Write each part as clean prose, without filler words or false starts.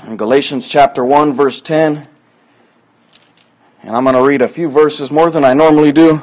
in Galatians chapter 1, verse 10. And I'm going to read a few verses more than I normally do.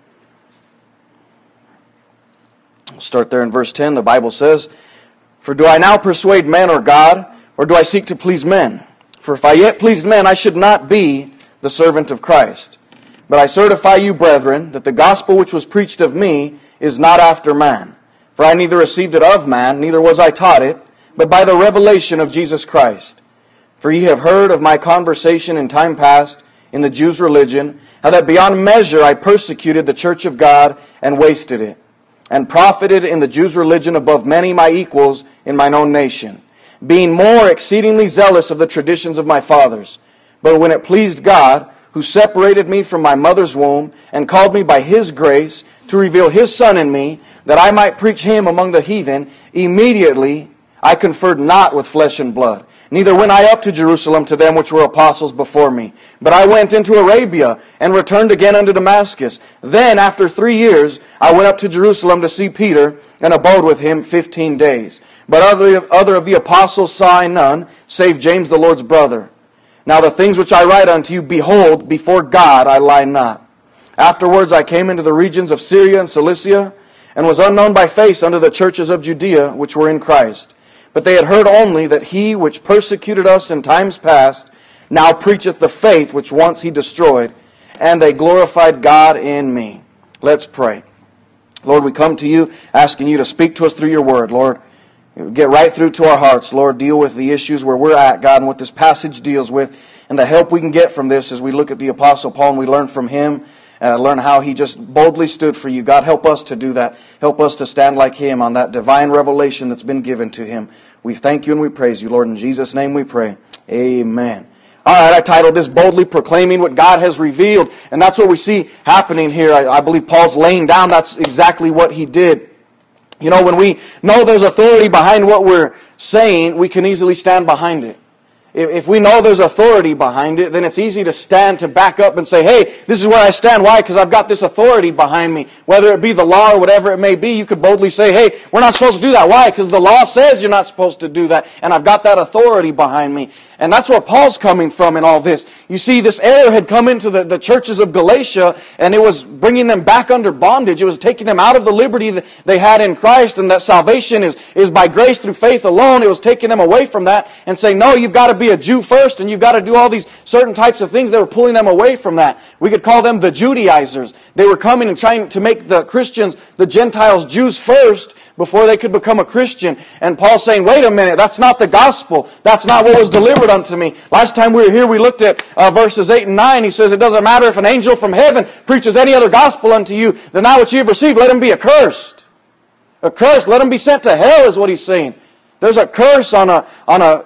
We'll start there in verse 10. The Bible says, "For do I now persuade men or God, or do I seek to please men? For if I yet pleased men, I should not be the servant of Christ. But I certify you, brethren, that the gospel which was preached of me is not after man. For I neither received it of man, neither was I taught it, but by the revelation of Jesus Christ. For ye have heard of my conversation in time past in the Jews' religion, how that beyond measure I persecuted the church of God and wasted it, and profited in the Jews' religion above many my equals in mine own nation, being more exceedingly zealous of the traditions of my fathers. But when it pleased God, who separated me from my mother's womb, and called me by His grace to reveal His Son in me, that I might preach Him among the heathen, immediately I conferred not with flesh and blood. Neither went I up to Jerusalem to them which were apostles before me. But I went into Arabia, and returned again unto Damascus. Then, after 3 years, I went up to Jerusalem to see Peter, and abode with him 15 days. But other of the apostles saw I none, save James the Lord's brother. Now the things which I write unto you, behold, before God I lie not. Afterwards I came into the regions of Syria and Cilicia, and was unknown by face unto the churches of Judea which were in Christ. But they had heard only that he which persecuted us in times past now preacheth the faith which once he destroyed, and they glorified God in me." Let's pray. Lord, we come to you asking you to speak to us through your word. Lord, get right through to our hearts. Lord, deal with the issues where we're at, God, and what this passage deals with, and the help we can get from this as we look at the Apostle Paul and we learn from him, learn how he just boldly stood for you. God, help us to do that. Help us to stand like him on that divine revelation that's been given to him. We thank you and we praise you, Lord. In Jesus' name we pray. Amen. All right, I titled this Boldly Proclaiming What God Has Revealed, and that's what we see happening here. I believe Paul's laying down that's exactly what he did. You know, when we know there's authority behind what we're saying, we can easily stand behind it. If we know there's authority behind it, then it's easy to stand, to back up and say, hey, this is where I stand. Why? Because I've got this authority behind me. Whether it be the law or whatever it may be, you could boldly say, hey, we're not supposed to do that. Why? Because the law says you're not supposed to do that, and I've got that authority behind me. And that's where Paul's coming from in all this. You see, this error had come into the churches of Galatia, and it was bringing them back under bondage. It was taking them out of the liberty that they had in Christ, and that salvation is by grace through faith alone. It was taking them away from that and saying, no, you've got to be a Jew first, and you've got to do all these certain types of things. They were pulling them away from that. We could call them the Judaizers. They were coming and trying to make the Christians, the Gentiles, Jews first before they could become a Christian. And Paul's saying, wait a minute, that's not the gospel. That's not what was delivered unto me. Last time we were here, we looked at verses 8 and 9. He says, it doesn't matter if an angel from heaven preaches any other gospel unto you than that which you have received, let him be accursed. Accursed, let him be sent to hell is what he's saying. There's a curse on a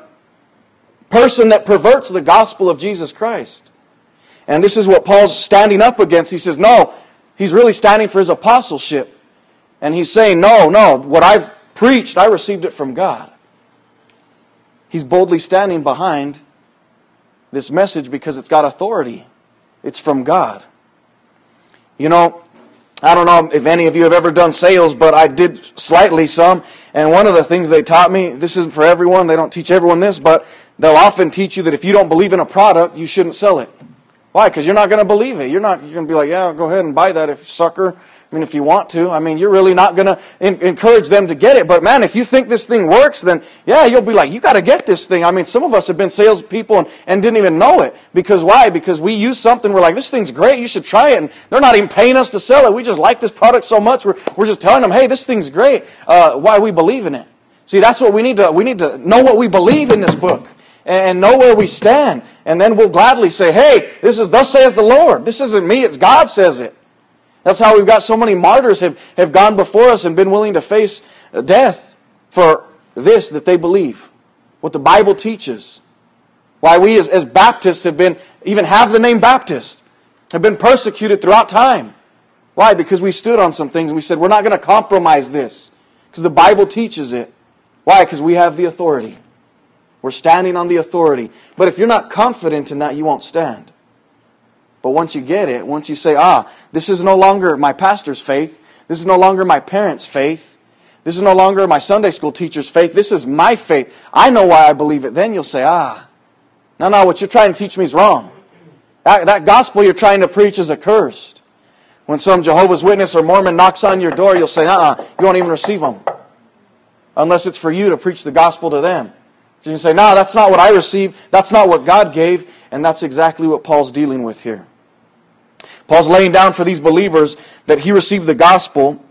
person that perverts the gospel of Jesus Christ. And this is what Paul's standing up against. He says, no, he's really standing for his apostleship. And he's saying, no, what I've preached, I received it from God. He's boldly standing behind this message because it's got authority. It's from God. You know, I don't know if any of you have ever done sales, but I did slightly some. And one of the things they taught me, this isn't for everyone, they don't teach everyone this, but they'll often teach you that if you don't believe in a product, you shouldn't sell it. Why? Because you're not going to believe it. You're going to be like, yeah, go ahead and buy that, if sucker. I mean, if you want to. I mean, you're really not going to encourage them to get it. But man, if you think this thing works, then yeah, you'll be like, you got to get this thing. I mean, some of us have been salespeople and didn't even know it. Because why? Because we use something, we're like, this thing's great, you should try it. And they're not even paying us to sell it. We just like this product so much, we're just telling them, hey, this thing's great. Why we believe in it. See, that's what we need to know what we believe in this book. And know where we stand. And then we'll gladly say, hey, this is thus saith the Lord. This isn't me, it's God says it. That's how we've got so many martyrs have gone before us and been willing to face death for this that they believe. What the Bible teaches. Why we as Baptists even have the name Baptist, have been persecuted throughout time. Why? Because we stood on some things and we said, we're not going to compromise this. Because the Bible teaches it. Why? Because we have the authority. We're standing on the authority. But if you're not confident in that, you won't stand. But once you get it, once you say, this is no longer my pastor's faith, this is no longer my parents' faith, This is no longer my Sunday school teacher's faith. This is my faith. I know why I believe it. Then you'll say, no, what you're trying to teach me is wrong. That gospel you're trying to preach is accursed. When some Jehovah's Witness or Mormon knocks on your door, you'll say, you won't even receive them. Unless it's for you to preach the gospel to them. You can say, no, that's not what I received. That's not what God gave. And that's exactly what Paul's dealing with here. Paul's laying down for these believers that he received the gospel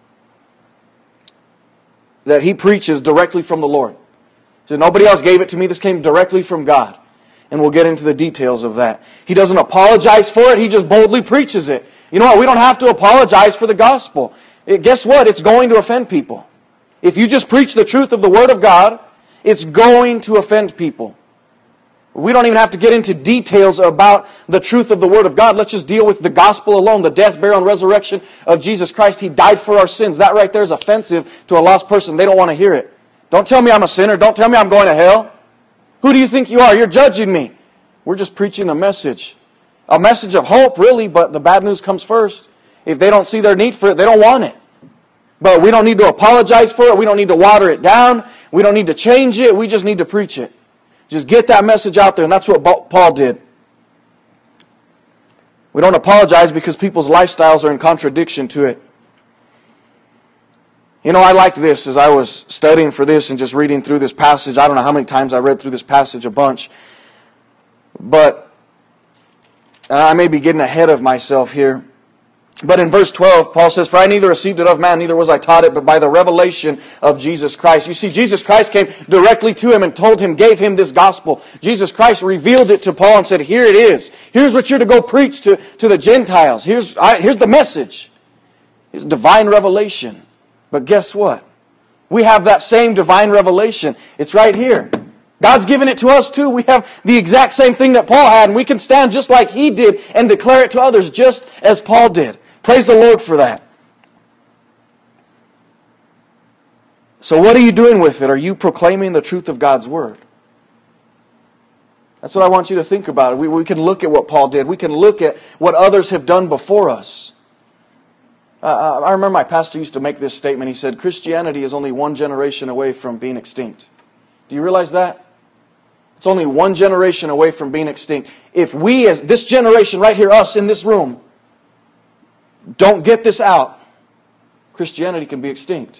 that he preaches directly from the Lord. So nobody else gave it to me. This came directly from God. And we'll get into the details of that. He doesn't apologize for it. He just boldly preaches it. You know what? We don't have to apologize for the gospel. Guess what? It's going to offend people. If you just preach the truth of the Word of God, it's going to offend people. We don't even have to get into details about the truth of the Word of God. Let's just deal with the gospel alone, the death, burial, and resurrection of Jesus Christ. He died for our sins. That right there is offensive to a lost person. They don't want to hear it. Don't tell me I'm a sinner. Don't tell me I'm going to hell. Who do you think you are? You're judging me. We're just preaching a message. A message of hope, really, but the bad news comes first. If they don't see their need for it, they don't want it. But we don't need to apologize for it. We don't need to water it down. We don't need to change it. We just need to preach it. Just get that message out there, and that's what Paul did. We don't apologize because people's lifestyles are in contradiction to it. You know, I liked this as I was studying for this and just reading through this passage. I don't know how many times I read through this passage, a bunch. But I may be getting ahead of myself here. But in verse 12, Paul says, "For I neither received it of man, neither was I taught it, but by the revelation of Jesus Christ." You see, Jesus Christ came directly to him and told him, gave him this gospel. Jesus Christ revealed it to Paul and said, here it is. Here's what you're to go preach to the Gentiles. Here's the message. It's divine revelation. But guess what? We have that same divine revelation. It's right here. God's given it to us too. We have the exact same thing that Paul had, and we can stand just like he did and declare it to others just as Paul did. Praise the Lord for that. So what are you doing with it? Are you proclaiming the truth of God's Word? That's what I want you to think about. We can look at what Paul did. We can look at what others have done before us. I remember my pastor used to make this statement. He said, Christianity is only one generation away from being extinct. Do you realize that? It's only one generation away from being extinct. If we, as this generation right here, us in this room, don't get this out, Christianity can be extinct.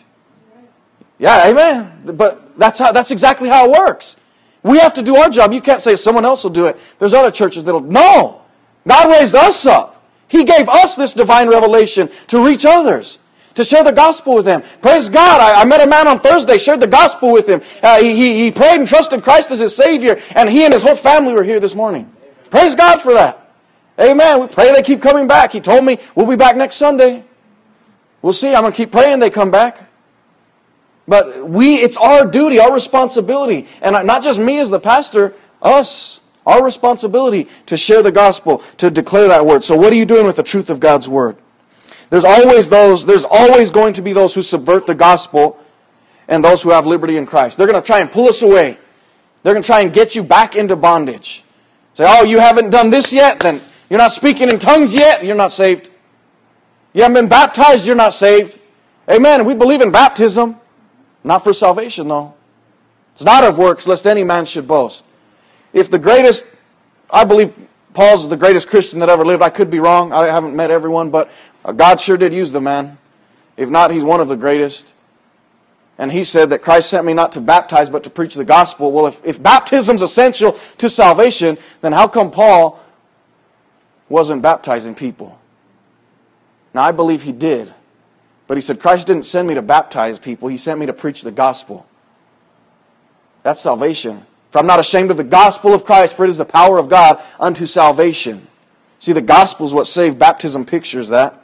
Yeah, amen. But that's exactly how it works. We have to do our job. You can't say someone else will do it. There's other churches that'll... No! God raised us up. He gave us this divine revelation to reach others, to share the gospel with them. Praise God. I met a man on Thursday, shared the gospel with him. He prayed and trusted Christ as his Savior, and he and his whole family were here this morning. Praise God for that. Amen. We pray they keep coming back. He told me we'll be back next Sunday. We'll see. I'm going to keep praying they come back. But it's our duty, our responsibility, and not just me as the pastor, us, our responsibility to share the gospel, to declare that word. So what are you doing with the truth of God's Word? There's always going to be those who subvert the gospel and those who have liberty in Christ. They're going to try and pull us away. They're going to try and get you back into bondage. Say, oh, you haven't done this yet? Then you're not speaking in tongues yet? You're not saved. You haven't been baptized? You're not saved. Amen. We believe in baptism. Not for salvation, though. It's not of works, lest any man should boast. If the greatest, I believe Paul's the greatest Christian that ever lived. I could be wrong. I haven't met everyone, but God sure did use the man. If not, he's one of the greatest. And he said that Christ sent me not to baptize, but to preach the gospel. Well, if baptism's essential to salvation, then how come Paul wasn't baptizing people? Now, I believe he did. But he said, Christ didn't send me to baptize people. He sent me to preach the gospel. That's salvation. For I'm not ashamed of the gospel of Christ, for it is the power of God unto salvation. See, the gospel is what saved. Baptism pictures that.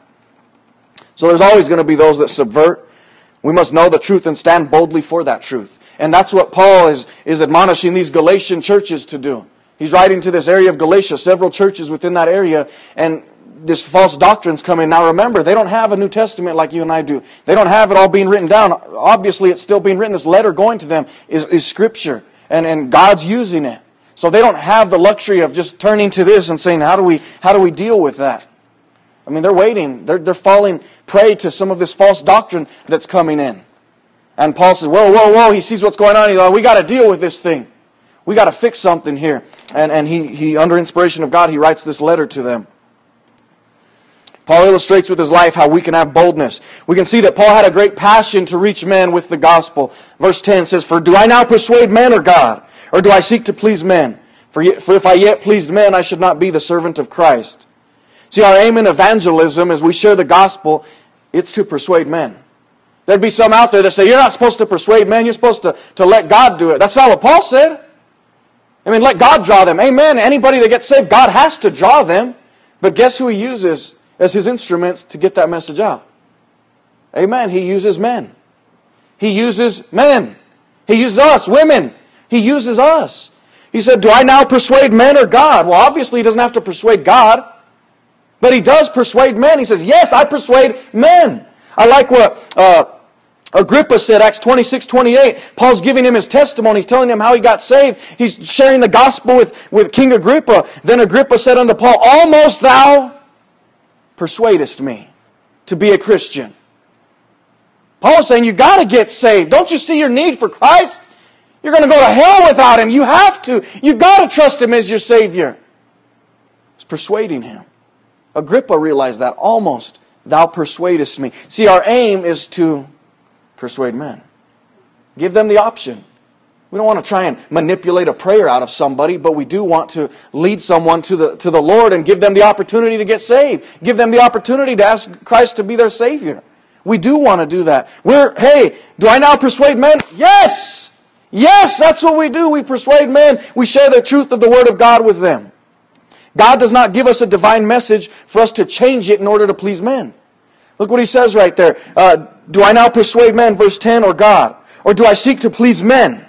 So there's always going to be those that subvert. We must know the truth and stand boldly for that truth. And that's what Paul is admonishing these Galatian churches to do. He's writing to this area of Galatia, several churches within that area, and this false doctrine's come in. Now remember, they don't have a New Testament like you and I do. They don't have it all being written down. Obviously, it's still being written. This letter going to them is Scripture, and God's using it. So they don't have the luxury of just turning to this and saying, how do we deal with that? I mean, they're waiting. They're falling prey to some of this false doctrine that's coming in. And Paul says, whoa, whoa, whoa. He sees what's going on. He's like, we got to deal with this thing. We got to fix something here. And he, under inspiration of God, he writes this letter to them. Paul illustrates with his life how we can have boldness. We can see that Paul had a great passion to reach men with the gospel. Verse 10 says, For do I now persuade men or God? Or do I seek to please men? For if I yet pleased men, I should not be the servant of Christ. See, our aim in evangelism as we share the gospel, it's to persuade men. There'd be some out there that say, you're not supposed to persuade men, you're supposed to let God do it. That's not what Paul said. I mean, let God draw them. Amen. Anybody that gets saved, God has to draw them. But guess who He uses as His instruments to get that message out? Amen. He uses men. He uses men. He uses us, women. He uses us. He said, do I now persuade men or God? Well, obviously He doesn't have to persuade God. But He does persuade men. He says, yes, I persuade men. I like what Agrippa said, Acts 26:28. Paul's giving him his testimony. He's telling him how he got saved. He's sharing the gospel with King Agrippa. Then Agrippa said unto Paul, almost thou persuadest me to be a Christian. Paul's saying, you got to get saved. Don't you see your need for Christ? You're going to go to hell without Him. You have to. You got to trust Him as your Savior. He's persuading him. Agrippa realized that. Almost thou persuadest me. See, our aim is to persuade men. Give them the option. We don't want to try and manipulate a prayer out of somebody, but we do want to lead someone to the Lord and give them the opportunity to get saved. Give them the opportunity to ask Christ to be their Savior. We do want to do that. Hey, do I now persuade men? Yes! Yes, that's what we do. We persuade men. We share the truth of the Word of God with them. God does not give us a divine message for us to change it in order to please men. Look what he says right there. Do I now persuade men, verse 10, or God? Or do I seek to please men?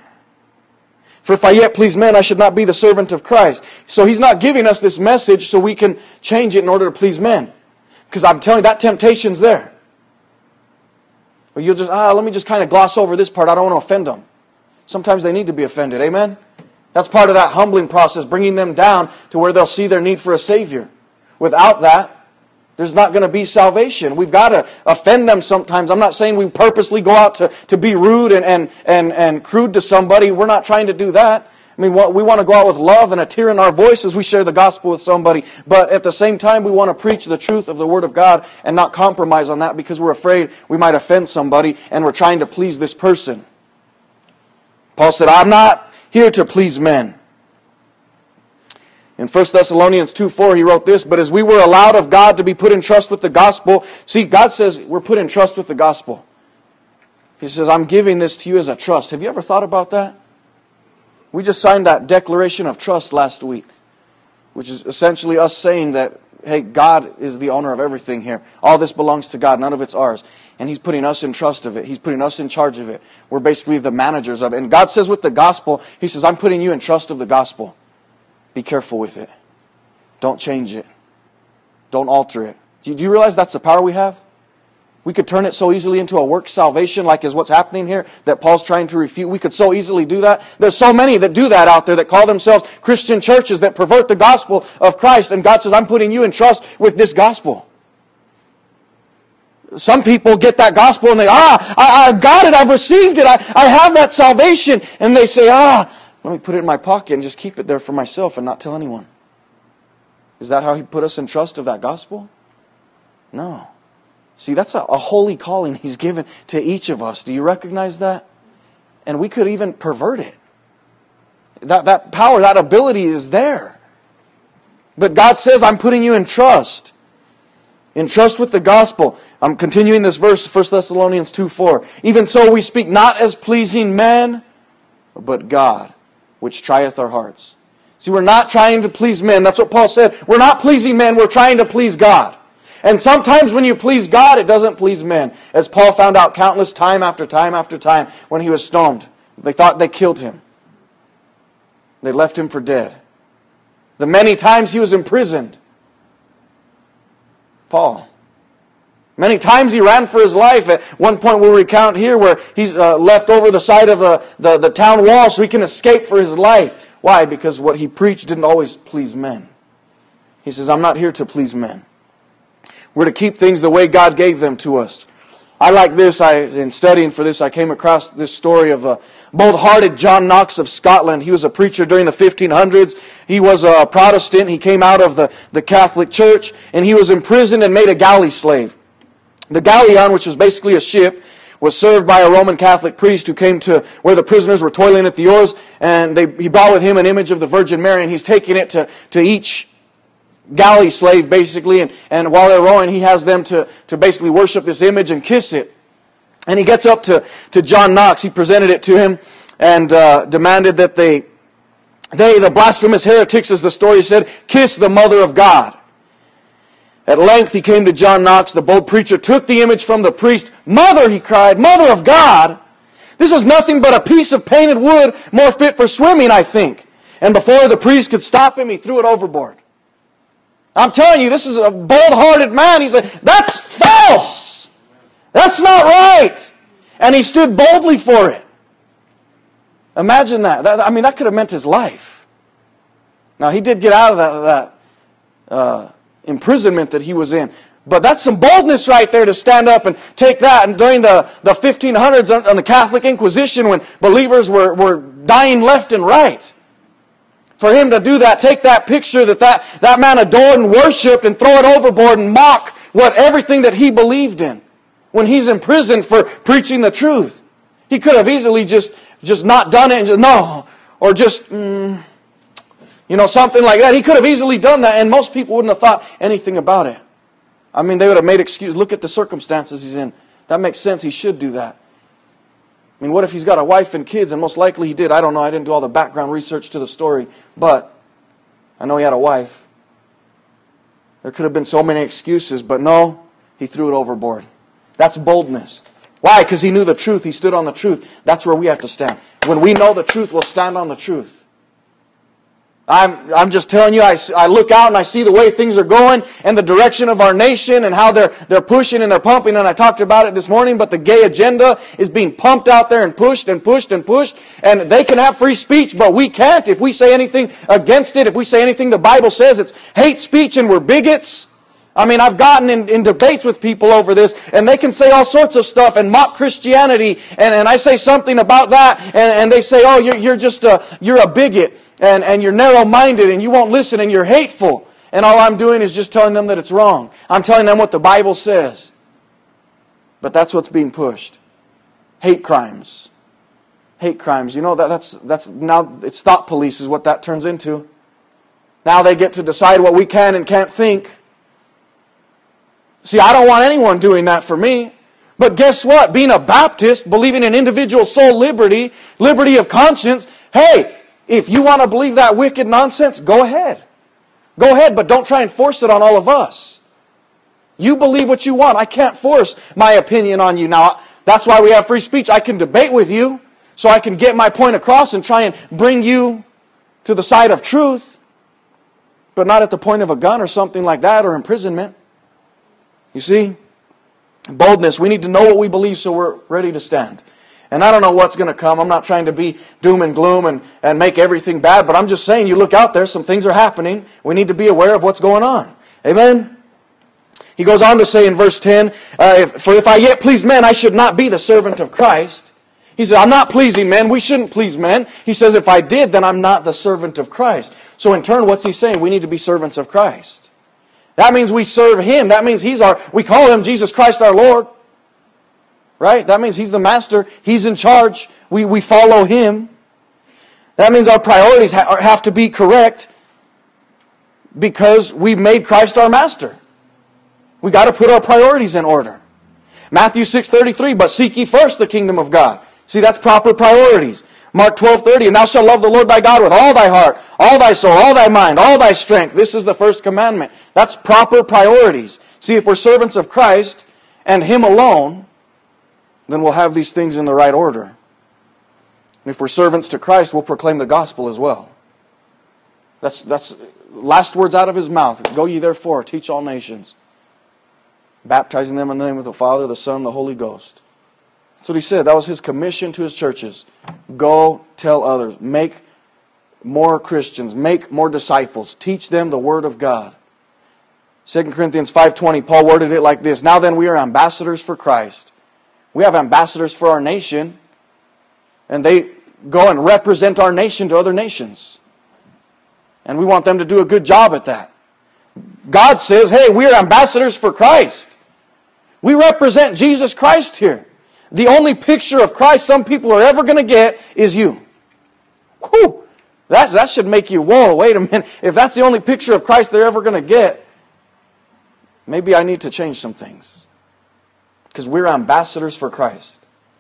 For if I yet please men, I should not be the servant of Christ. So he's not giving us this message so we can change it in order to please men. Because I'm telling you, that temptation's there. Or you'll just, let me just kind of gloss over this part. I don't want to offend them. Sometimes they need to be offended. Amen? That's part of that humbling process, bringing them down to where they'll see their need for a Savior. Without that, there's not going to be salvation. We've got to offend them sometimes. I'm not saying we purposely go out to be rude and crude to somebody. We're not trying to do that. I mean, we want to go out with love and a tear in our voice as we share the gospel with somebody. But at the same time, we want to preach the truth of the Word of God and not compromise on that because we're afraid we might offend somebody and we're trying to please this person. Paul said, I'm not here to please men. In 1 Thessalonians 2:4, he wrote this, but as we were allowed of God to be put in trust with the gospel, see, God says we're put in trust with the gospel. He says, I'm giving this to you as a trust. Have you ever thought about that? We just signed that declaration of trust last week, which is essentially us saying that, hey, God is the owner of everything here. All this belongs to God. None of it's ours. And He's putting us in trust of it. He's putting us in charge of it. We're basically the managers of it. And God says with the gospel, He says, I'm putting you in trust of the gospel. Be careful with it. Don't change it. Don't alter it. Do you realize that's the power we have? We could turn it so easily into a work salvation like is what's happening here that Paul's trying to refute. We could so easily do that. There's so many that do that out there that call themselves Christian churches that pervert the gospel of Christ. And God says, I'm putting you in trust with this gospel. Some people get that gospel and they, I got it, I've received it, I have that salvation. And they say, let me put it in my pocket and just keep it there for myself and not tell anyone. Is that how He put us in trust of that gospel? No. See, that's a holy calling He's given to each of us. Do you recognize that? And we could even pervert it. That power, that ability is there. But God says, I'm putting you in trust. In trust with the gospel. I'm continuing this verse, 1 Thessalonians 2:4. Even so we speak not as pleasing men, but God, which trieth our hearts. See, we're not trying to please men. That's what Paul said. We're not pleasing men, we're trying to please God. And sometimes when you please God, it doesn't please men. As Paul found out countless time after time after time when he was stoned. They thought they killed him. They left him for dead. The many times he was imprisoned. Paul. Many times he ran for his life. At one point we'll recount here where he's left over the side of the town wall so he can escape for his life. Why? Because what he preached didn't always please men. He says, I'm not here to please men. We're to keep things the way God gave them to us. I like this. In studying for this, I came across this story of a bold-hearted John Knox of Scotland. He was a preacher during the 1500s. He was a Protestant. He came out of the Catholic Church, and he was imprisoned and made a galley slave. The galleon, which was basically a ship, was served by a Roman Catholic priest who came to where the prisoners were toiling at the oars, and he brought with him an image of the Virgin Mary, and he's taking it to each galley slave, basically, and while they're rowing, he has them to basically worship this image and kiss it. And he gets up to John Knox. He presented it to him and demanded that they, the blasphemous heretics, as the story said, kiss the Mother of God. At length he came to John Knox. The bold preacher took the image from the priest. "Mother," he cried, "Mother of God, this is nothing but a piece of painted wood, more fit for swimming, I think." And before the priest could stop him, he threw it overboard. I'm telling you, this is a bold-hearted man. He's like, "That's false. That's not right." And he stood boldly for it. Imagine that. That could have meant his life. Now, he did get out of that imprisonment that he was in. But that's some boldness right there to stand up and take that. And during the 1500s on the Catholic Inquisition, when believers were dying left and right, for him to do that, take that picture that man adored and worshipped and throw it overboard and mock everything that he believed in when he's imprisoned for preaching the truth. He could have easily just not done it and just, no, or just, something like that. He could have easily done that, and most people wouldn't have thought anything about it. They would have made excuses. Look at the circumstances he's in. That makes sense. He should do that. What if he's got a wife and kids? And most likely he did. I don't know. I didn't do all the background research to the story. But I know he had a wife. There could have been so many excuses, but no, he threw it overboard. That's boldness. Why? Because he knew the truth. He stood on the truth. That's where we have to stand. When we know the truth, we'll stand on the truth. I'm just telling you, I look out and I see the way things are going and the direction of our nation and how they're pushing and they're pumping, and I talked about it this morning, but the gay agenda is being pumped out there and pushed and pushed and pushed, and they can have free speech, but we can't. If we say anything against it, if we say anything the Bible says, it's hate speech and we're bigots. I've gotten in debates with people over this, and they can say all sorts of stuff and mock Christianity, and I say something about that, and they say, "Oh, you're a bigot, and you're narrow-minded, and you won't listen, and you're hateful." And all I'm doing is just telling them that it's wrong. I'm telling them what the Bible says. But that's what's being pushed. Hate crimes. Hate crimes. That's now it's thought police is what that turns into. Now they get to decide what we can and can't think. See, I don't want anyone doing that for me. But guess what? Being a Baptist, believing in individual soul liberty, liberty of conscience, hey, if you want to believe that wicked nonsense, go ahead. Go ahead, but don't try and force it on all of us. You believe what you want. I can't force my opinion on you. Now, that's why we have free speech. I can debate with you so I can get my point across and try and bring you to the side of truth, but not at the point of a gun or something like that or imprisonment. You see? Boldness. We need to know what we believe so we're ready to stand. And I don't know what's going to come. I'm not trying to be doom and gloom and make everything bad, but I'm just saying, you look out there, some things are happening. We need to be aware of what's going on. Amen? He goes on to say in verse 10, "For if I yet please men, I should not be the servant of Christ." He said, I'm not pleasing men. We shouldn't please men. He says, if I did, then I'm not the servant of Christ. So in turn, what's he saying? We need to be servants of Christ. That means we serve Him. That means we call Him Jesus Christ our Lord. Right? That means He's the master. He's in charge. We follow Him. That means our priorities have to be correct because we've made Christ our master. We got to put our priorities in order. Matthew 6:33, but seek ye first the kingdom of God. See, that's proper priorities. Mark 12:30, and thou shalt love the Lord thy God with all thy heart, all thy soul, all thy mind, all thy strength. This is the first commandment. That's proper priorities. See, if we're servants of Christ and Him alone, then we'll have these things in the right order. And if we're servants to Christ, we'll proclaim the gospel as well. That's last words out of His mouth. Go ye therefore, teach all nations, baptizing them in the name of the Father, the Son, and the Holy Ghost. That's what He said. That was His commission to His churches. Go tell others. Make more Christians. Make more disciples. Teach them the Word of God. 2 Corinthians 5:20, Paul worded it like this. Now then we are ambassadors for Christ, We have ambassadors for our nation, and they go and represent our nation to other nations. And we want them to do a good job at that. God says, hey, we are ambassadors for Christ. We represent Jesus Christ here. The only picture of Christ some people are ever going to get is you. Whew! That should make you, whoa, wait a minute. If that's the only picture of Christ they're ever going to get, maybe I need to change some things. Because we're ambassadors for Christ.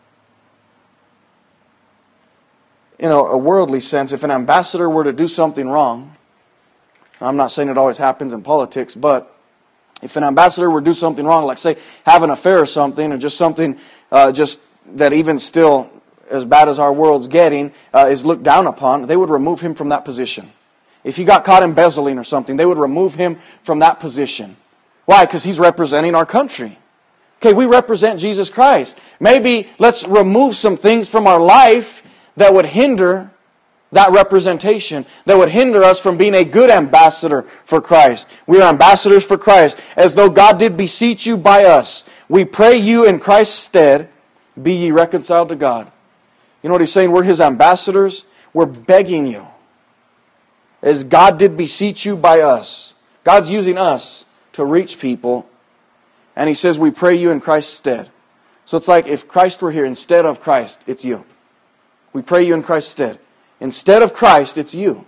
In a worldly sense, if an ambassador were to do something wrong, I'm not saying it always happens in politics, but if an ambassador were to do something wrong, like say have an affair or something, or just something just that even still, as bad as our world's getting, is looked down upon, they would remove him from that position. If he got caught embezzling or something, they would remove him from that position. Why? Because he's representing our country. Okay, we represent Jesus Christ. Maybe let's remove some things from our life that would hinder that representation, that would hinder us from being a good ambassador for Christ. We are ambassadors for Christ, as though God did beseech you by us. We pray you in Christ's stead, be ye reconciled to God. You know what he's saying? We're His ambassadors. We're begging you, as God did beseech you by us. God's using us to reach people, and He says we pray you in Christ's stead. So it's like if Christ were here instead of Christ, it's you. We pray you in Christ's stead. Instead of Christ, it's you.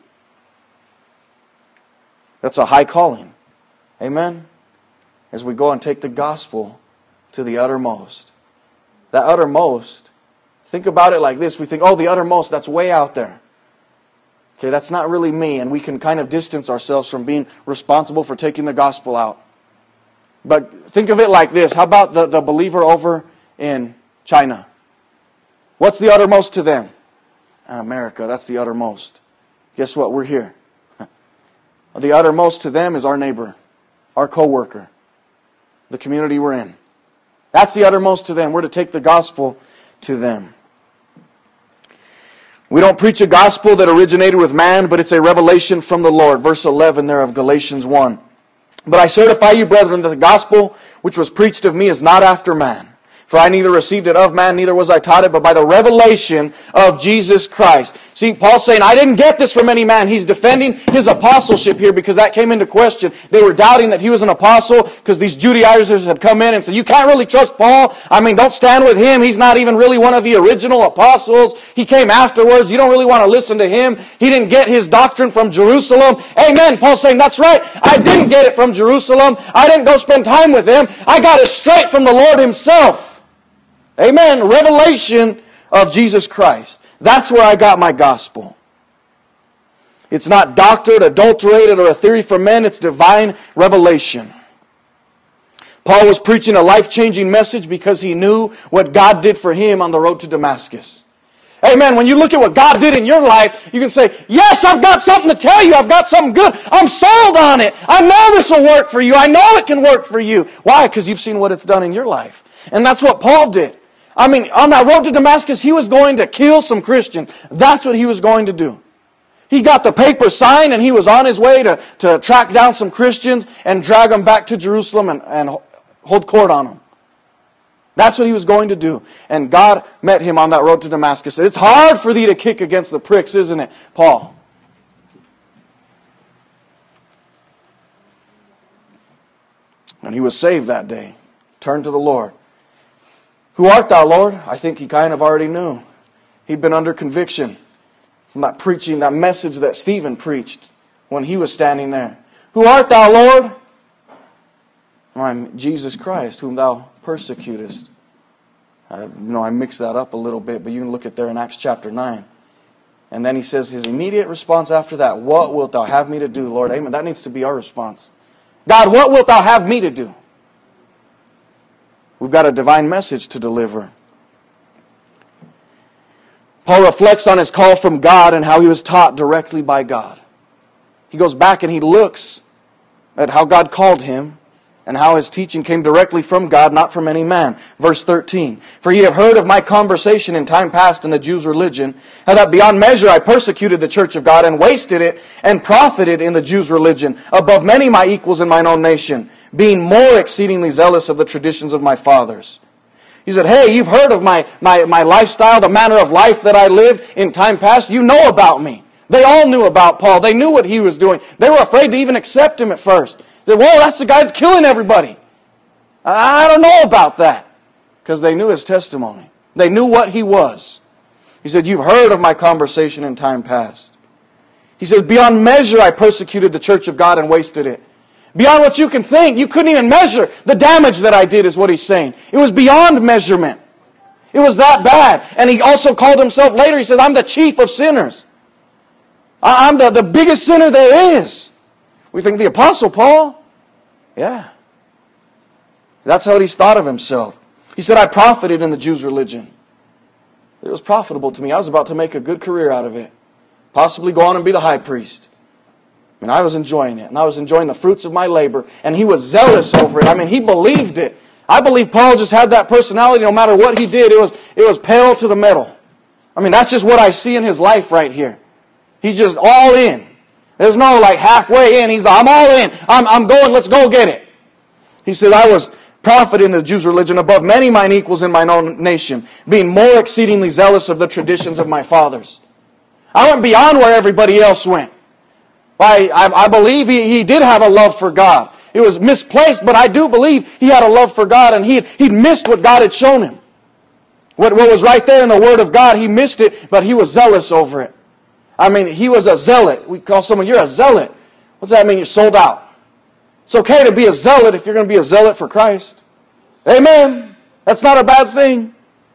That's a high calling. Amen? As we go and take the gospel to the uttermost. That uttermost, think about it like this. We think, oh, the uttermost, that's way out there. Okay, that's not really me. And we can kind of distance ourselves from being responsible for taking the gospel out. But think of it like this. How about the believer over in China? What's the uttermost to them? America, that's the uttermost. Guess what? We're here. The uttermost to them is our neighbor, our co-worker, the community we're in. That's the uttermost to them. We're to take the gospel to them. We don't preach a gospel that originated with man, but it's a revelation from the Lord. Verse 11 there of Galatians 1. But I certify you, brethren, that the gospel which was preached of me is not after man. For I neither received it of man, neither was I taught it, but by the revelation of Jesus Christ. See, Paul's saying, I didn't get this from any man. He's defending his apostleship here because that came into question. They were doubting that he was an apostle because these Judaizers had come in and said, you can't really trust Paul. I mean, don't stand with him. He's not even really one of the original apostles. He came afterwards. You don't really want to listen to him. He didn't get his doctrine from Jerusalem. Amen. Paul's saying, that's right. I didn't get it from Jerusalem. I didn't go spend time with him. I got it straight from the Lord Himself. Amen. Revelation of Jesus Christ. That's where I got my gospel. It's not doctored, adulterated, or a theory from men. It's divine revelation. Paul was preaching a life-changing message because he knew what God did for him on the road to Damascus. Amen. When you look at what God did in your life, you can say, yes, I've got something to tell you. I've got something good. I'm sold on it. I know this will work for you. I know it can work for you. Why? Because you've seen what it's done in your life. And that's what Paul did. I mean, on that road to Damascus, he was going to kill some Christians. That's what he was going to do. He got the paper signed and he was on his way to track down some Christians and drag them back to Jerusalem and hold court on them. That's what he was going to do. And God met him on that road to Damascus. It's hard for thee to kick against the pricks, isn't it, Paul? And he was saved that day. Turned to the Lord. Who art thou, Lord? I think he kind of already knew. He'd been under conviction from that preaching, that message that Stephen preached when he was standing there. Who art thou, Lord? I'm Jesus Christ, whom thou persecutest. I mixed that up a little bit, but you can look at there in Acts chapter 9. And then he says his immediate response after that, what wilt thou have me to do, Lord? Amen. That needs to be our response. God, what wilt thou have me to do? We've got a divine message to deliver. Paul reflects on his call from God and how he was taught directly by God. He goes back and he looks at how God called him and how his teaching came directly from God, not from any man. Verse 13, for ye have heard of my conversation in time past in the Jews' religion, how that beyond measure I persecuted the church of God and wasted it and profited in the Jews' religion, above many my equals in mine own nation, being more exceedingly zealous of the traditions of my fathers. He said, hey, you've heard of my lifestyle, the manner of life that I lived in time past. You know about me. They all knew about Paul. They knew what he was doing. They were afraid to even accept him at first. They said, whoa, that's the guy that's killing everybody. I don't know about that. Because they knew his testimony. They knew what he was. He said, you've heard of my conversation in time past. He says, beyond measure I persecuted the church of God and wasted it. Beyond what you can think. You couldn't even measure the damage that I did, is what he's saying. It was beyond measurement. It was that bad. And he also called himself later, he says, I'm the chief of sinners. I'm the biggest sinner there is. We think the Apostle Paul? Yeah. That's how he's thought of himself. He said, I profited in the Jews' religion. It was profitable to me. I was about to make a good career out of it. Possibly go on and be the high priest. I mean, I was enjoying it. And I was enjoying the fruits of my labor. And he was zealous over it. I mean, he believed it. I believe Paul just had that personality. No matter what he did, it was pedal to the metal. I mean, that's just what I see in his life right here. He's just all in. There's no like halfway in. He's like, I'm all in. I'm going. Let's go get it. He said, I was profiting the Jews' religion above many mine equals in mine own nation, being more exceedingly zealous of the traditions of my fathers. I went beyond where everybody else went. I believe he did have a love for God. It was misplaced, but I do believe he had a love for God, and he'd missed what God had shown him. What was right there in the Word of God, he missed it, but he was zealous over it. I mean, he was a zealot. We call someone, you're a zealot. What's that mean? You're sold out. It's okay to be a zealot if you're going to be a zealot for Christ. Amen. That's not a bad thing.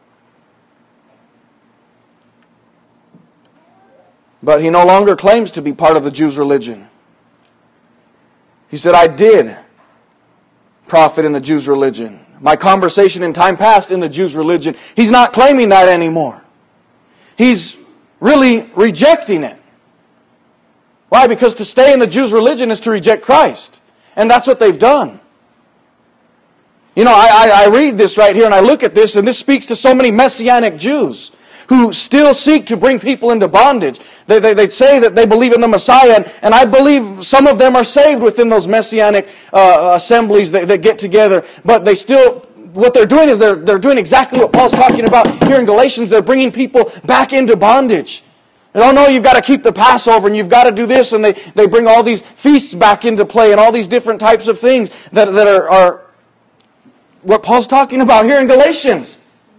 But he no longer claims to be part of the Jews' religion. He said, I did profit in the Jews' religion. My conversation in time past in the Jews' religion. He's not claiming that anymore. He's really rejecting it. Why? Because to stay in the Jews' religion is to reject Christ. And that's what they've done. You know, I read this right here and I look at this, and this speaks to so many Messianic Jews who still seek to bring people into bondage. They say that they believe in the Messiah, and I believe some of them are saved within those Messianic assemblies that get together, but they still, what they're doing is they're doing exactly what Paul's talking about here in Galatians. They're bringing people back into bondage. And oh no, you've got to keep the Passover and you've got to do this, and they bring all these feasts back into play and all these different types of things that are what Paul's talking about here in Galatians.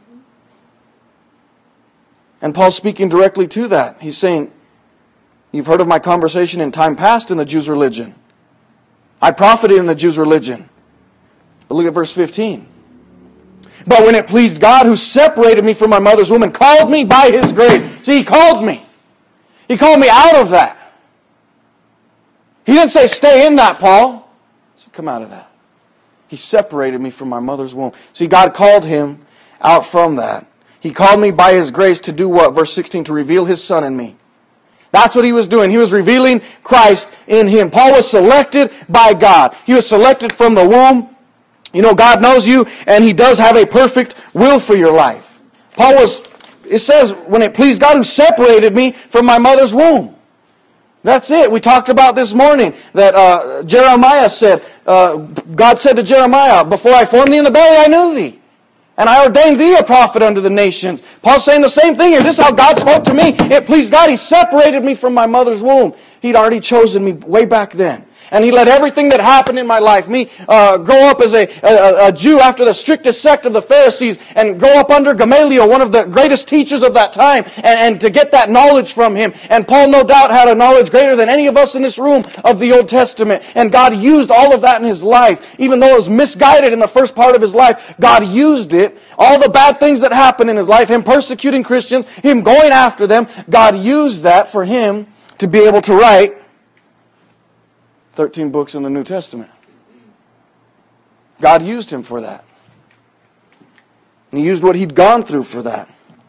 And Paul's speaking directly to that. He's saying, you've heard of my conversation in time past in the Jews' religion. I profited in the Jews' religion. But look at verse 15. But when it pleased God, who separated me from my mother's womb and called me by His grace. See, He called me. He called me out of that. He didn't say, stay in that, Paul. He said, come out of that. He separated me from my mother's womb. See, God called him out from that. He called me by His grace to do what? Verse 16, to reveal His Son in me. That's what he was doing. He was revealing Christ in him. Paul was selected by God. He was selected from the womb. You know, God knows you, and He does have a perfect will for your life. It says, when it pleased God who separated me from my mother's womb. That's it. We talked about this morning that Jeremiah said, God said to Jeremiah, before I formed thee in the belly, I knew thee. And I ordained thee a prophet unto the nations. Paul's saying the same thing here. This is how God spoke to me. It pleased God. He separated me from my mother's womb. He'd already chosen me way back then. And He let everything that happened in my life, me grow up as a Jew after the strictest sect of the Pharisees, and grow up under Gamaliel, one of the greatest teachers of that time, and to get that knowledge from him. And Paul no doubt had a knowledge greater than any of us in this room of the Old Testament. And God used all of that in his life. Even though it was misguided in the first part of his life, God used it. All the bad things that happened in his life, him persecuting Christians, him going after them, God used that for him to be able to write 13 books in the New Testament. God used him for that. And He used what he'd gone through for that.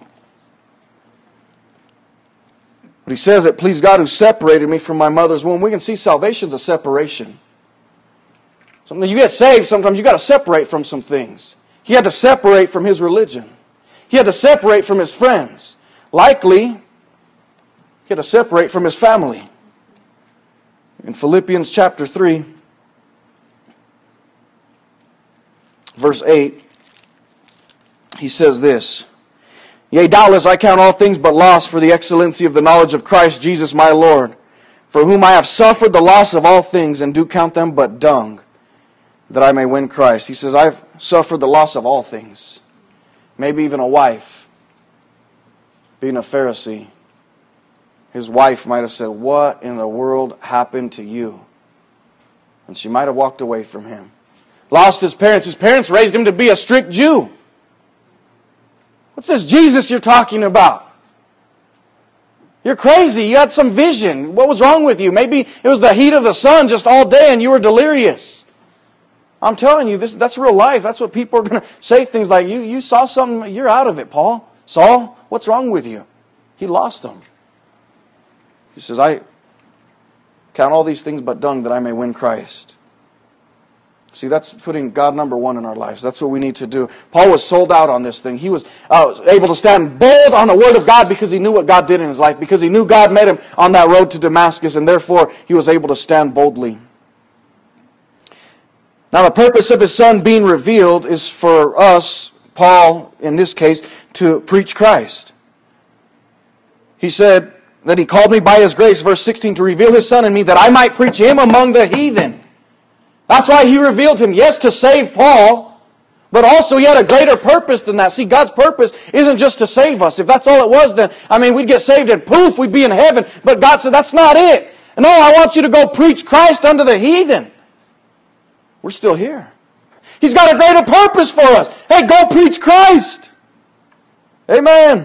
But He says, it pleased God who separated me from my mother's womb. We can see salvation's a separation. Sometimes you get saved, sometimes you got to separate from some things. He had to separate from his religion. He had to separate from his friends. Likely, he had to separate from his family. In Philippians chapter 3, verse 8, he says this, "Yea, doubtless I count all things but loss for the excellency of the knowledge of Christ Jesus my Lord, for whom I have suffered the loss of all things, and do count them but dung, that I may win Christ." He says, I've suffered the loss of all things. Maybe even a wife. Being a Pharisee, his wife might have said, "What in the world happened to you?" And she might have walked away from him. Lost his parents. His parents raised him to be a strict Jew. What's this Jesus you're talking about? You're crazy. You had some vision. What was wrong with you? Maybe it was the heat of the sun just all day and you were delirious. I'm telling you, that's real life. That's what people are going to say, things like, you saw something, you're out of it, Paul. Saul, what's wrong with you? He lost them. He says, I count all these things but dung that I may win Christ. See, that's putting God number one in our lives. That's what we need to do. Paul was sold out on this thing. He was able to stand bold on the Word of God because he knew what God did in his life, because he knew God met him on that road to Damascus, and therefore he was able to stand boldly. Now, the purpose of his Son being revealed is for us, Paul, in this case, to preach Christ. He said that he called me by his grace, verse 16, to reveal his Son in me, that I might preach him among the heathen. That's why he revealed him, yes, to save Paul, but also he had a greater purpose than that. See, God's purpose isn't just to save us. If that's all it was, then, we'd get saved and poof, we'd be in heaven. But God said, that's not it. No, I want you to go preach Christ unto the heathen. We're still here. He's got a greater purpose for us. Hey, go preach Christ. Amen.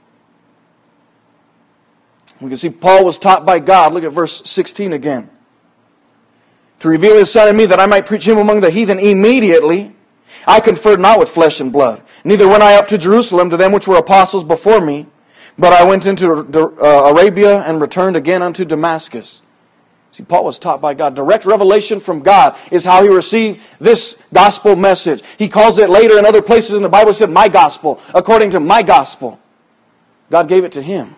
We can see Paul was taught by God. Look at verse 16 again. To reveal his Son in me, that I might preach him among the heathen. Immediately I conferred not with flesh and blood, neither went I up to Jerusalem to them which were apostles before me, but I went into Arabia and returned again unto Damascus. See, Paul was taught by God. Direct revelation from God is how he received this gospel message. He calls it later in other places in the Bible, he said, my gospel, according to my gospel. God gave it to him.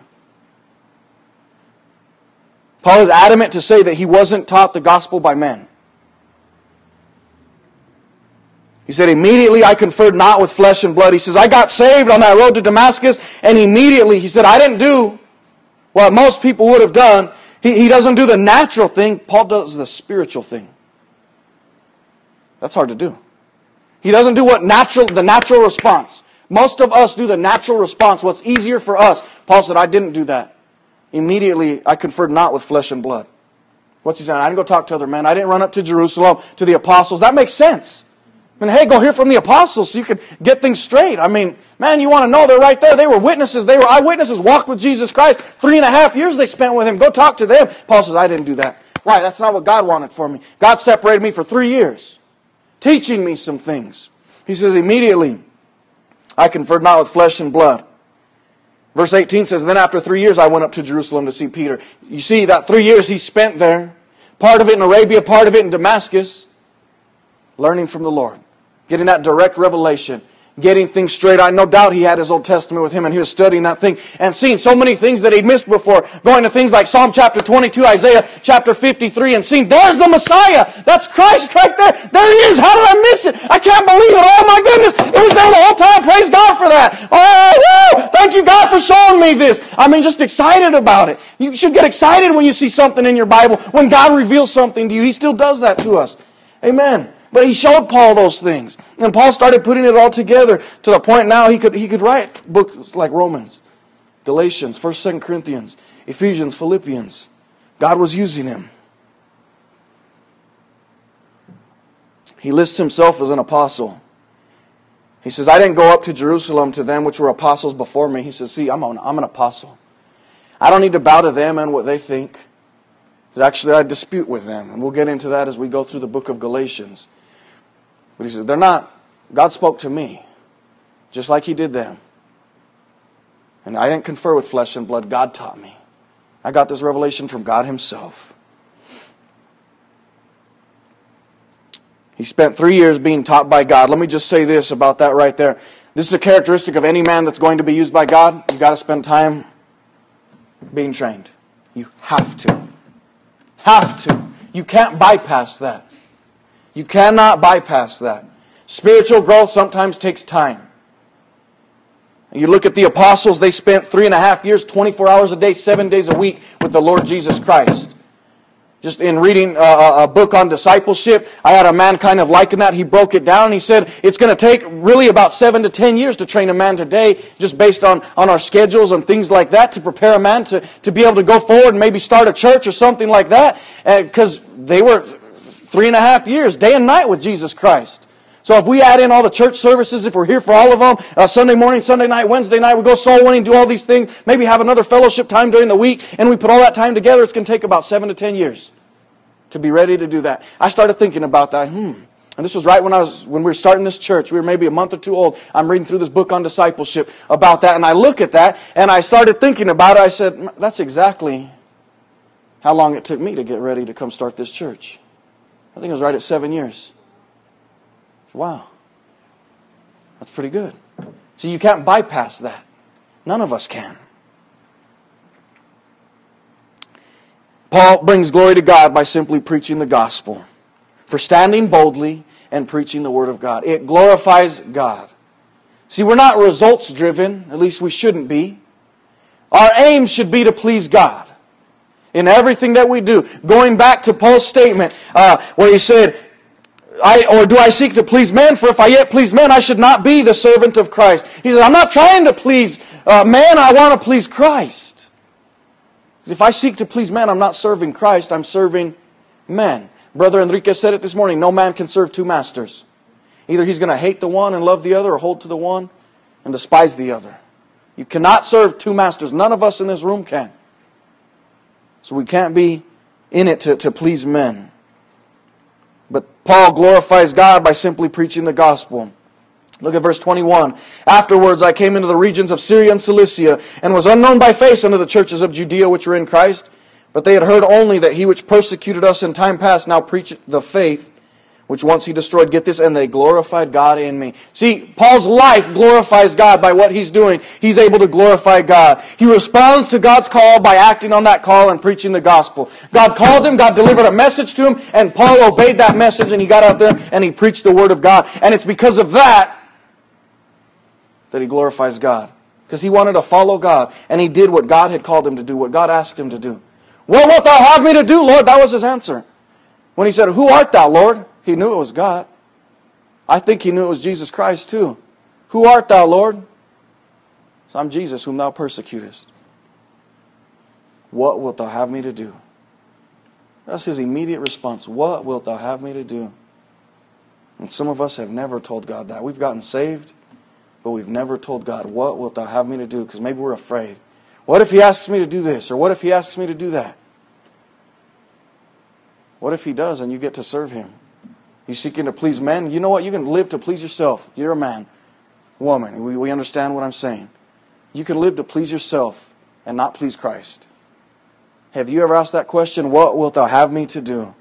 Paul is adamant to say that he wasn't taught the gospel by men. He said, immediately I conferred not with flesh and blood. He says, I got saved on that road to Damascus, and immediately, he said, I didn't do what most people would have done. He doesn't do the natural thing. Paul does the spiritual thing. That's hard to do. He doesn't do the natural response. Most of us do the natural response. What's easier for us? Paul said, I didn't do that. Immediately, I conferred not with flesh and blood. What's he saying? I didn't go talk to other men. I didn't run up to Jerusalem, to the apostles. That makes sense. Hey, go hear from the apostles so you could get things straight. Man, you want to know, they're right there. They were witnesses. They were eyewitnesses, walked with Jesus Christ. 3.5 years they spent with him. Go talk to them. Paul says, I didn't do that. Right, that's not what God wanted for me. God separated me for 3 years, teaching me some things. He says, immediately, I conferred not with flesh and blood. Verse 18 says, then after 3 years I went up to Jerusalem to see Peter. You see, that 3 years he spent there, part of it in Arabia, part of it in Damascus, learning from the Lord, getting that direct revelation, getting things straight. I no doubt he had his Old Testament with him and he was studying that thing and seeing so many things that he'd missed before, going to things like Psalm chapter 22, Isaiah chapter 53, and seeing, there's the Messiah. That's Christ right there. There he is. How did I miss it? I can't believe it. Oh my goodness. It was there the whole time. Praise God for that. Oh, woo! Thank you, God, for showing me this. Just excited about it. You should get excited when you see something in your Bible. When God reveals something to you, He still does that to us. Amen. But He showed Paul those things. And Paul started putting it all together to the point now he could write books like Romans, Galatians, 1st, 2nd Corinthians, Ephesians, Philippians. God was using him. He lists himself as an apostle. He says, I didn't go up to Jerusalem to them which were apostles before me. He says, see, I'm an apostle. I don't need to bow to them and what they think. Actually, I dispute with them. And we'll get into that as we go through the book of Galatians. But he says, God spoke to me, just like He did them. And I didn't confer with flesh and blood. God taught me. I got this revelation from God Himself. He spent 3 years being taught by God. Let me just say this about that right there. This is a characteristic of any man that's going to be used by God. You've got to spend time being trained. You have to. Have to. You can't bypass that. You cannot bypass that. Spiritual growth sometimes takes time. You look at the apostles, they spent 3.5 years, 24 hours a day, 7 days a week with the Lord Jesus Christ. Just in reading a book on discipleship, I had a man kind of liken that. He broke it down. He said it's going to take really about 7 to 10 years to train a man today, just based on our schedules and things like that, to prepare a man to be able to go forward and maybe start a church or something like that. Because they were 3.5 years, day and night with Jesus Christ. So if we add in all the church services, if we're here for all of them, Sunday morning, Sunday night, Wednesday night, we go soul winning, do all these things, maybe have another fellowship time during the week, and we put all that time together, it's going to take about 7 to 10 years to be ready to do that. I started thinking about that. And this was right when we were starting this church. We were maybe a month or two old. I'm reading through this book on discipleship about that, and I look at that, and I started thinking about it. I said, that's exactly how long it took me to get ready to come start this church. I think it was right at 7 years. Wow, that's pretty good. So you can't bypass that. None of us can. Paul brings glory to God by simply preaching the gospel, for standing boldly and preaching the Word of God. It glorifies God. See, we're not results driven, at least we shouldn't be. Our aim should be to please God in everything that we do. Going back to Paul's statement where he said, do I seek to please men? For if I yet please men, I should not be the servant of Christ. He says, I'm not trying to please man, I want to please Christ. Because if I seek to please men, I'm not serving Christ, I'm serving men. Brother Enrique said it this morning, no man can serve two masters. Either he's going to hate the one and love the other, or hold to the one and despise the other. You cannot serve two masters. None of us in this room can. So we can't be in it to please men. But Paul glorifies God by simply preaching the gospel. Look at verse 21. Afterwards I came into the regions of Syria and Cilicia, and was unknown by face unto the churches of Judea which were in Christ. But they had heard only that he which persecuted us in time past now preached the faith which once he destroyed. Get this, and they glorified God in me. See, Paul's life glorifies God by what he's doing. He's able to glorify God. He responds to God's call by acting on that call and preaching the gospel. God called him, God delivered a message to him, and Paul obeyed that message, and he got out there and he preached the Word of God. And it's because of that he glorifies God. Because he wanted to follow God, and he did what God had called him to do, what God asked him to do. What wilt thou have me to do, Lord? That was his answer. When he said, who art thou, Lord? He knew it was God. I think he knew it was Jesus Christ too. Who art thou, Lord? So I'm Jesus whom thou persecutest. What wilt thou have me to do? That's his immediate response. What wilt thou have me to do? And some of us have never told God that. We've gotten saved, but we've never told God, what wilt thou have me to do? Because maybe we're afraid. What if he asks me to do this? Or what if he asks me to do that? What if he does and you get to serve him? You seeking to please men? You know what? You can live to please yourself. You're a man, woman. We understand what I'm saying. You can live to please yourself and not please Christ. Have you ever asked that question? What wilt thou have me to do?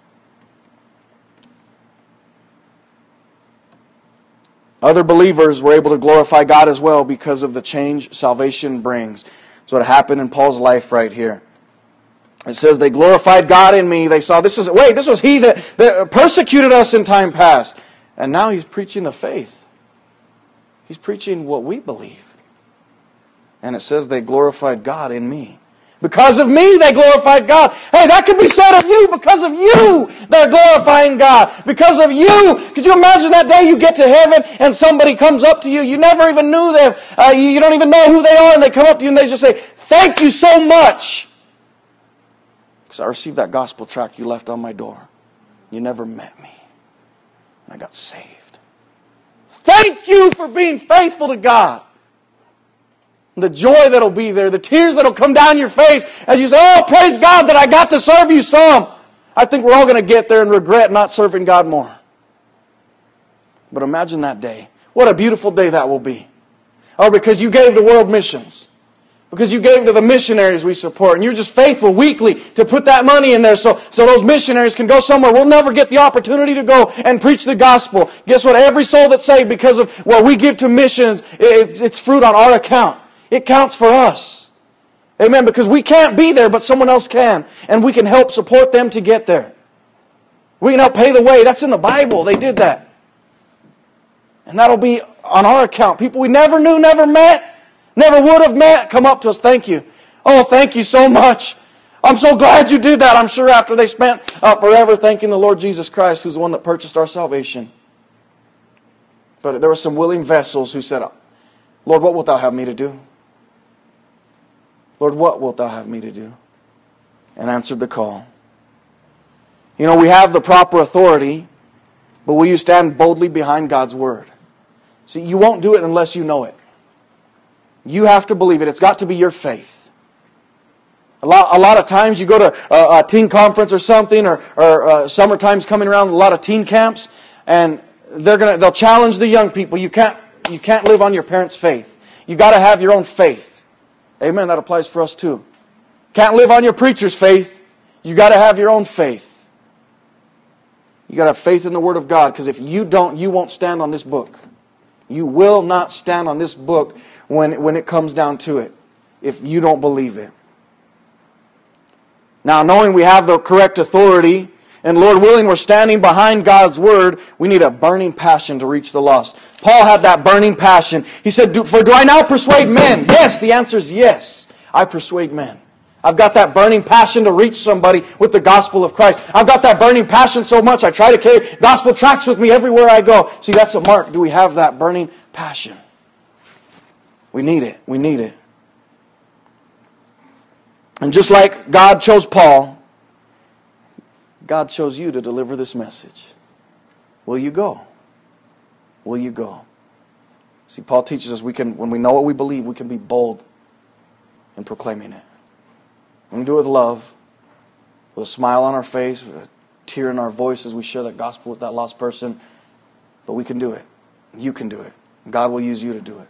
Other believers were able to glorify God as well because of the change salvation brings. That's what happened in Paul's life right here. It says they glorified God in me. They saw this was he that persecuted us in time past. And now he's preaching the faith. He's preaching what we believe. And it says they glorified God in me. Because of me, they glorified God. Hey, that could be said of you. Because of you, they're glorifying God. Because of you. Could you imagine that day you get to heaven and somebody comes up to you. You never even knew them. You don't even know who they are. And they come up to you and they just say, thank you so much. Because I received that gospel tract you left on my door. You never met me. And I got saved. Thank you for being faithful to God. The joy that'll be there, the tears that'll come down your face as you say, oh, praise God that I got to serve you some. I think we're all going to get there and regret not serving God more. But imagine that day. What a beautiful day that will be. Oh, because you gave to world missions. Because you gave to the missionaries we support. And you're just faithful weekly to put that money in there so those missionaries can go somewhere. We'll never get the opportunity to go and preach the gospel. Guess what? Every soul that's saved because of what we give to missions, it's fruit on our account. It counts for us. Amen. Because we can't be there, but someone else can. And we can help support them to get there. We can help pay the way. That's in the Bible. They did that. And that'll be on our account. People we never knew, never met, never would have met, come up to us, thank you. Oh, thank you so much. I'm so glad you did that. I'm sure after they spent forever thanking the Lord Jesus Christ, who's the one that purchased our salvation. But there were some willing vessels who said, Lord, what wilt thou have me to do? Lord, what wilt thou have me to do? And answered the call. You know, we have the proper authority, but will you stand boldly behind God's Word? See, you won't do it unless you know it. You have to believe it. It's got to be your faith. A lot of times you go to a teen conference or something, or summertime's coming around, a lot of teen camps, and they'll challenge the young people. You can't live on your parents' faith. You got to have your own faith. Amen. That applies for us too. Can't live on your preacher's faith. You got to have your own faith. You got to have faith in the Word of God, because if you don't, you won't stand on this book. You will not stand on this book when it comes down to it, if you don't believe it. Now, knowing we have the correct authority, and Lord willing, we're standing behind God's Word, we need a burning passion to reach the lost. Paul had that burning passion. He said, For do I now persuade men? Yes, the answer is yes. I persuade men. I've got that burning passion to reach somebody with the gospel of Christ. I've got that burning passion so much I try to carry gospel tracts with me everywhere I go. See, that's a mark. Do we have that burning passion? We need it. We need it. And just like God chose Paul, God chose you to deliver this message. Will you go? Will you go? See, Paul teaches us when we know what we believe, we can be bold in proclaiming it. We can do it with love, with a smile on our face, with a tear in our voice as we share that gospel with that lost person. But we can do it. You can do it. God will use you to do it.